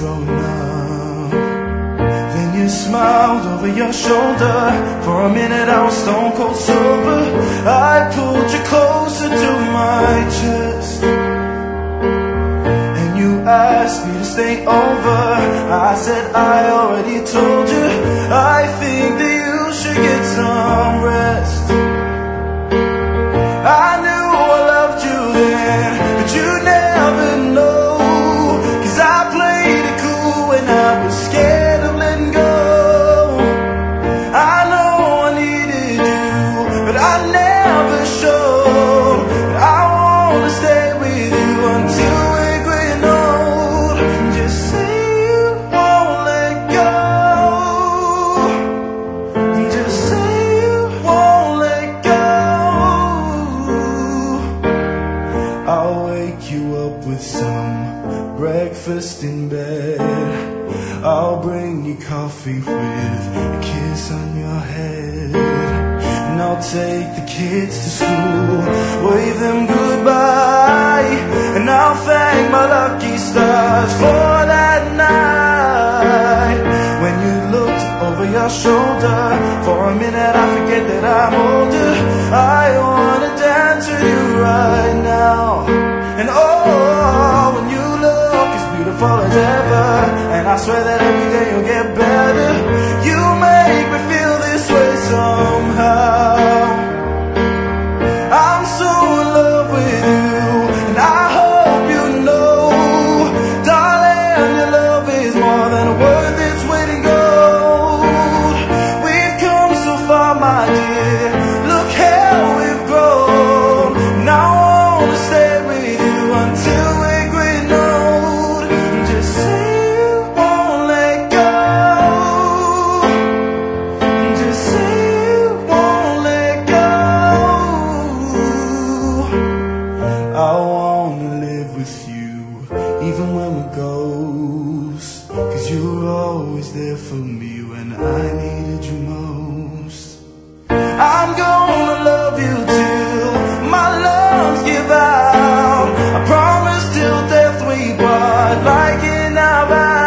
grown up. Then you smiled over your shoulder. For a minute I was stone cold sober. I pulled you closer to my chest, and you asked me to stay over. I said I already told you, I think that you should get some rest. I knew I loved you then, but you never know, 'cause I played it cool when I was scared of letting go. I know I needed you, but I never showed. I wanna stay with you until we're growing old. Just say you won't let go. Just say you won't let go. I'll wake you up with some breakfast in bed. I'll bring you coffee with a kiss on your head. And I'll take the kids to school, wave them goodbye. And I'll thank my lucky stars for that night when you looked over your shoulder. For a minute I forget that I'm older. I wanna dance with you right now. And oh, when you look as beautiful as ever, and I swear that every day you'll get better. You make me feel this way somehow. I'm so in love with you, and I hope you know, darling, your love is more than a word that's weight in gold. We've come so far, my dear, look how we've grown. Now I wanna stay with you until we're growing old. Just say you won't let go. Just say you won't let go. I wanna live with you, even when we're ghosts, 'cause you were always there for me when I needed you most. I'm gonna love you till my lungs give out. I promise till death we part like in our vows.